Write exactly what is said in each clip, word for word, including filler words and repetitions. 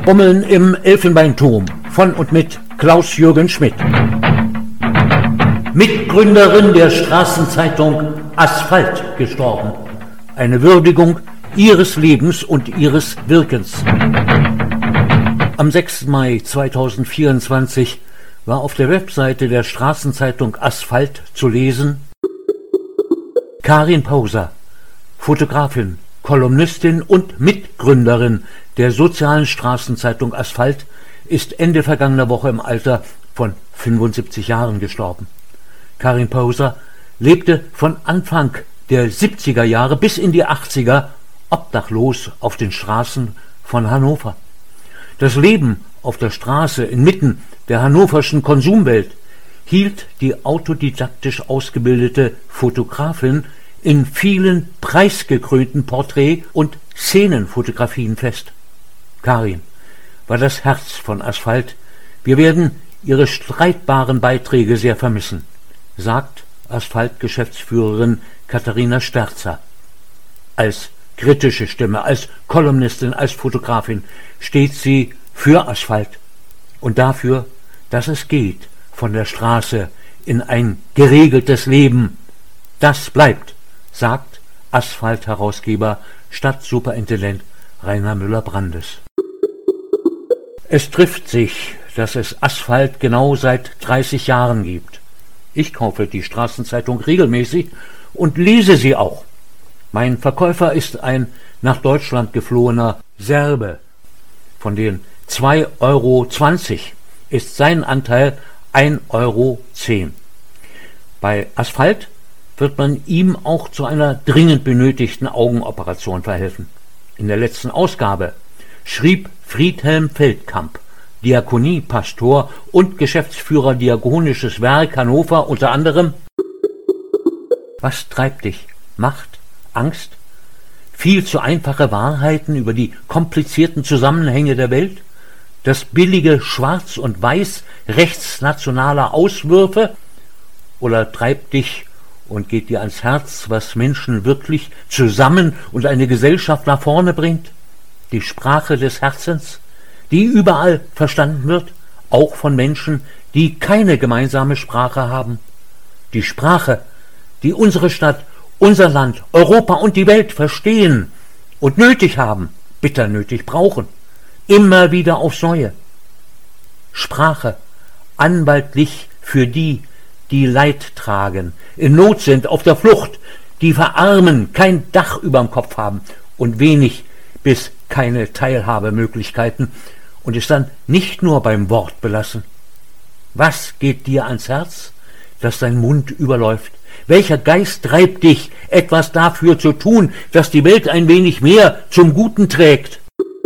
Bummeln im Elfenbeinturm von und mit Klaus-Jürgen Schmidt. Mitgründerin der Straßenzeitung Asphalt gestorben. Eine Würdigung ihres Lebens und ihres Wirkens. Am sechsten Mai zweitausendvierundzwanzig war auf der Webseite der Straßenzeitung Asphalt zu lesen: Karin Pauser, Fotografin, Kolumnistin und Mitgründerin der sozialen Straßenzeitung Asphalt, ist Ende vergangener Woche im Alter von fünfundsiebzig Jahren gestorben. Karin Pauser lebte von Anfang der siebziger Jahre bis in die achtziger obdachlos auf den Straßen von Hannover. Das Leben auf der Straße inmitten der hannoverschen Konsumwelt hielt die autodidaktisch ausgebildete Fotografin in vielen preisgekrönten Porträt- und Szenenfotografien fest. Karin war das Herz von Asphalt. Wir werden ihre streitbaren Beiträge sehr vermissen, sagt Asphalt-Geschäftsführerin Katharina Sterzer. Als kritische Stimme, als Kolumnistin, als Fotografin steht sie für Asphalt und dafür, dass es geht von der Straße in ein geregeltes Leben. Das bleibt, sagt Asphalt-Herausgeber, Stadtsuperintendent Rainer Müller-Brandes. Es trifft sich, dass es Asphalt genau seit dreißig Jahren gibt. Ich kaufe die Straßenzeitung regelmäßig und lese sie auch. Mein Verkäufer ist ein nach Deutschland geflohener Serbe. Von den zwei Euro zwanzig ist sein Anteil ein Euro zehn. Bei Asphalt wird man ihm auch zu einer dringend benötigten Augenoperation verhelfen. In der letzten Ausgabe schrieb Friedhelm Feldkamp, Diakoniepastor und Geschäftsführer Diakonisches Werk Hannover, unter anderem: Was treibt dich? Macht? Angst? Viel zu einfache Wahrheiten über die komplizierten Zusammenhänge der Welt? Das billige Schwarz und Weiß rechtsnationaler Auswürfe? Oder treibt dich und geht dir ans Herz, was Menschen wirklich zusammen und eine Gesellschaft nach vorne bringt? Die Sprache des Herzens, die überall verstanden wird, auch von Menschen, die keine gemeinsame Sprache haben. Die Sprache, die unsere Stadt, unser Land, Europa und die Welt verstehen und nötig haben, bitter nötig brauchen, immer wieder aufs Neue. Sprache, anwaltlich für die, die Leid tragen, in Not sind, auf der Flucht, die verarmen, kein Dach überm Kopf haben und wenig bis keine Teilhabemöglichkeiten und es dann nicht nur beim Wort belassen. Was geht dir ans Herz, dass dein Mund überläuft? Welcher Geist treibt dich, etwas dafür zu tun, dass die Welt ein wenig mehr zum Guten trägt?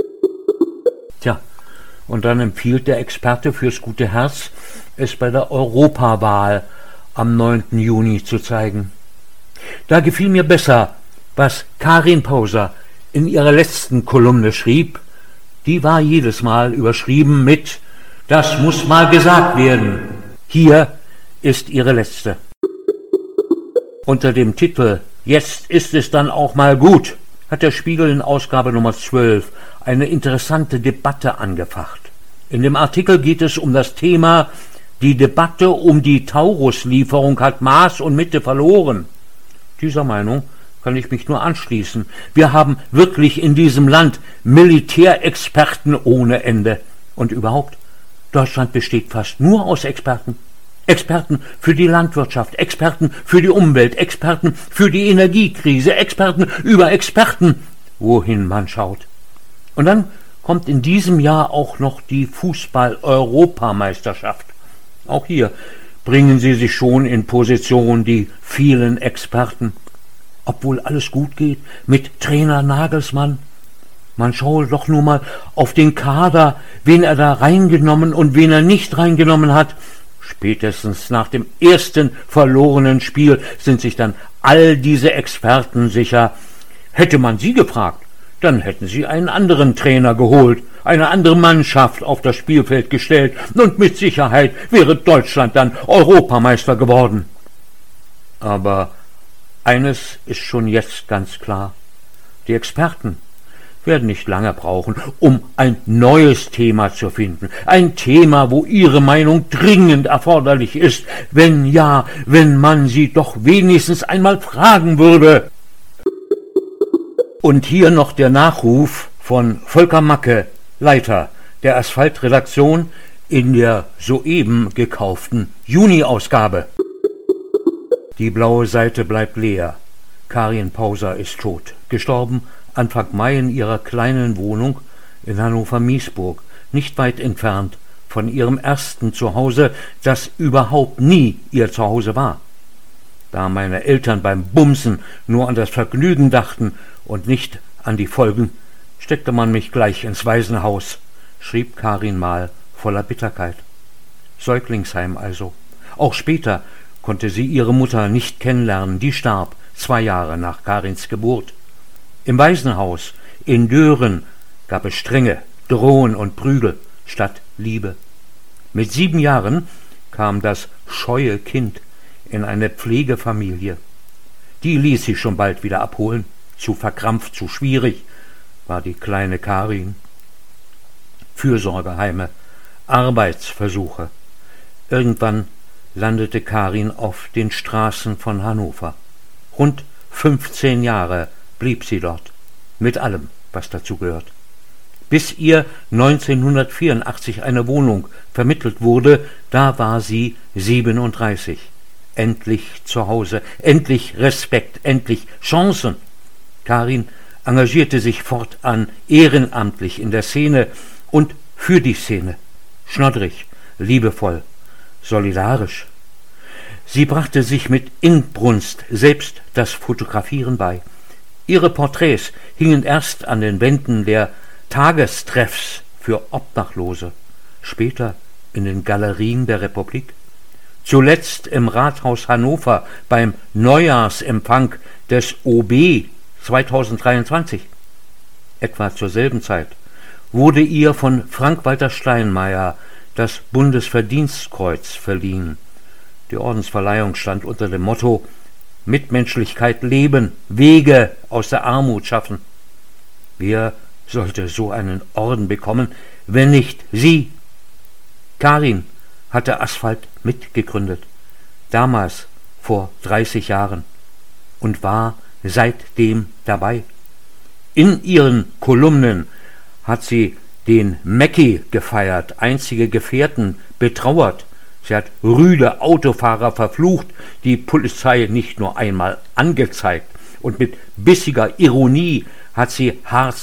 Tja, und dann empfiehlt der Experte fürs gute Herz, es bei der Europawahl am neunten Juni zu zeigen. Da gefiel mir besser, was Karin Pauser in ihrer letzten Kolumne schrieb. Die war jedes Mal überschrieben mit: Das muss mal gesagt werden. Hier ist ihre letzte. Unter dem Titel »Jetzt ist es dann auch mal gut« hat der Spiegel in Ausgabe Nummer zwölf eine interessante Debatte angefacht. In dem Artikel geht es um das Thema: Die Debatte um die Taurus-Lieferung hat Maß und Mitte verloren. Dieser Meinung kann ich mich nur anschließen. Wir haben wirklich in diesem Land Militärexperten ohne Ende. Und überhaupt, Deutschland besteht fast nur aus Experten. Experten für die Landwirtschaft, Experten für die Umwelt, Experten für die Energiekrise, Experten über Experten, wohin man schaut. Und dann kommt in diesem Jahr auch noch die Fußball-Europameisterschaft. Auch hier bringen sie sich schon in Position, die vielen Experten. Obwohl alles gut geht mit Trainer Nagelsmann. Man schaue doch nur mal auf den Kader, wen er da reingenommen und wen er nicht reingenommen hat. Spätestens nach dem ersten verlorenen Spiel sind sich dann all diese Experten sicher: Hätte man sie gefragt, dann hätten sie einen anderen Trainer geholt, eine andere Mannschaft auf das Spielfeld gestellt und mit Sicherheit wäre Deutschland dann Europameister geworden. Aber eines ist schon jetzt ganz klar: Die Experten werden nicht lange brauchen, um ein neues Thema zu finden. Ein Thema, wo Ihre Meinung dringend erforderlich ist. Wenn ja, wenn man Sie doch wenigstens einmal fragen würde. Und hier noch der Nachruf von Volker Macke, Leiter der Asphaltredaktion in der soeben gekauften Juni-Ausgabe. Die blaue Seite bleibt leer. Karin Pauser ist tot, gestorben Anfang Mai in ihrer kleinen Wohnung in Hannover-Miesburg, nicht weit entfernt von ihrem ersten Zuhause, das überhaupt nie ihr Zuhause war. Da meine Eltern beim Bumsen nur an das Vergnügen dachten und nicht an die Folgen, steckte man mich gleich ins Waisenhaus, schrieb Karin mal voller Bitterkeit. Säuglingsheim also. Auch später konnte sie ihre Mutter nicht kennenlernen, die starb zwei Jahre nach Karins Geburt. Im Waisenhaus in Dören gab es Strenge, Drohen und Prügel statt Liebe. Mit sieben Jahren kam das scheue Kind in eine Pflegefamilie. Die ließ sich schon bald wieder abholen. Zu verkrampft, zu schwierig war die kleine Karin. Fürsorgeheime, Arbeitsversuche. Irgendwann landete Karin auf den Straßen von Hannover. Rund fünfzehn Jahre blieb sie dort, mit allem, was dazu gehört. Bis ihr neunzehnhundertvierundachtzig eine Wohnung vermittelt wurde, da war sie siebenunddreißig. Endlich zu Hause, endlich Respekt, endlich Chancen. Karin engagierte sich fortan ehrenamtlich in der Szene und für die Szene. Schnoddrig, liebevoll, solidarisch. Sie brachte sich mit Inbrunst selbst das Fotografieren bei. Ihre Porträts hingen erst an den Wänden der Tagestreffs für Obdachlose, später in den Galerien der Republik, zuletzt im Rathaus Hannover beim Neujahrsempfang des O B zweitausenddreiundzwanzig. Etwa zur selben Zeit wurde ihr von Frank-Walter Steinmeier das Bundesverdienstkreuz verliehen. Die Ordensverleihung stand unter dem Motto Mitmenschlichkeit leben, Wege aus der Armut schaffen. Wer sollte so einen Orden bekommen, wenn nicht sie? Karin hatte Asphalt mitgegründet, damals vor dreißig Jahren, und war seitdem dabei. In ihren Kolumnen hat sie den Mäcki gefeiert, einzige Gefährten betrauert. Sie hat rüde Autofahrer verflucht, die Polizei nicht nur einmal angezeigt, und mit bissiger Ironie hat sie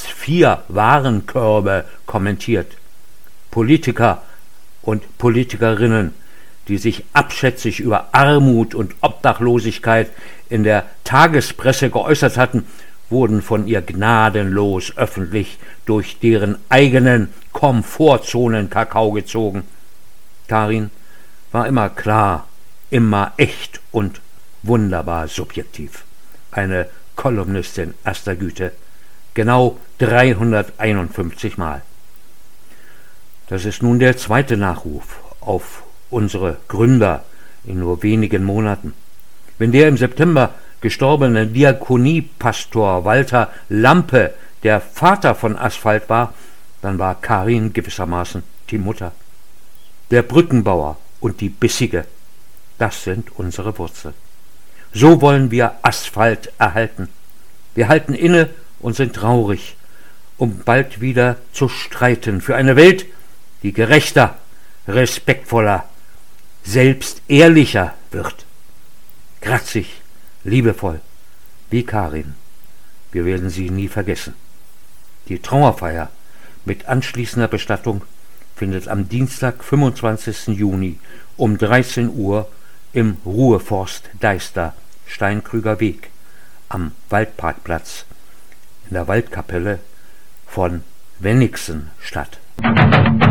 Hartz-vier-Warenkörbe kommentiert. Politiker und Politikerinnen, die sich abschätzig über Armut und Obdachlosigkeit in der Tagespresse geäußert hatten, wurden von ihr gnadenlos öffentlich durch deren eigenen Komfortzonen Kakao gezogen. Karin war immer klar, immer echt und wunderbar subjektiv. Eine Kolumnistin erster Güte. Genau dreihunderteinundfünfzig Mal. Das ist nun der zweite Nachruf auf unsere Gründer in nur wenigen Monaten. Wenn der im September gestorbene Diakoniepastor Walter Lampe der Vater von Asphalt war, dann war Karin gewissermaßen die Mutter. Der Brückenbauer und die Bissige, das sind unsere Wurzeln. So wollen wir Asphalt erhalten. Wir halten inne und sind traurig, um bald wieder zu streiten für eine Welt, die gerechter, respektvoller, selbst ehrlicher wird. Kratzig, liebevoll, wie Karin. Wir werden sie nie vergessen. Die Trauerfeier mit anschließender Bestattung findet am Dienstag, fünfundzwanzigsten Juni um dreizehn Uhr im Ruheforst Deister, Steinkrüger Weg, am Waldparkplatz in der Waldkapelle von Wennigsen statt.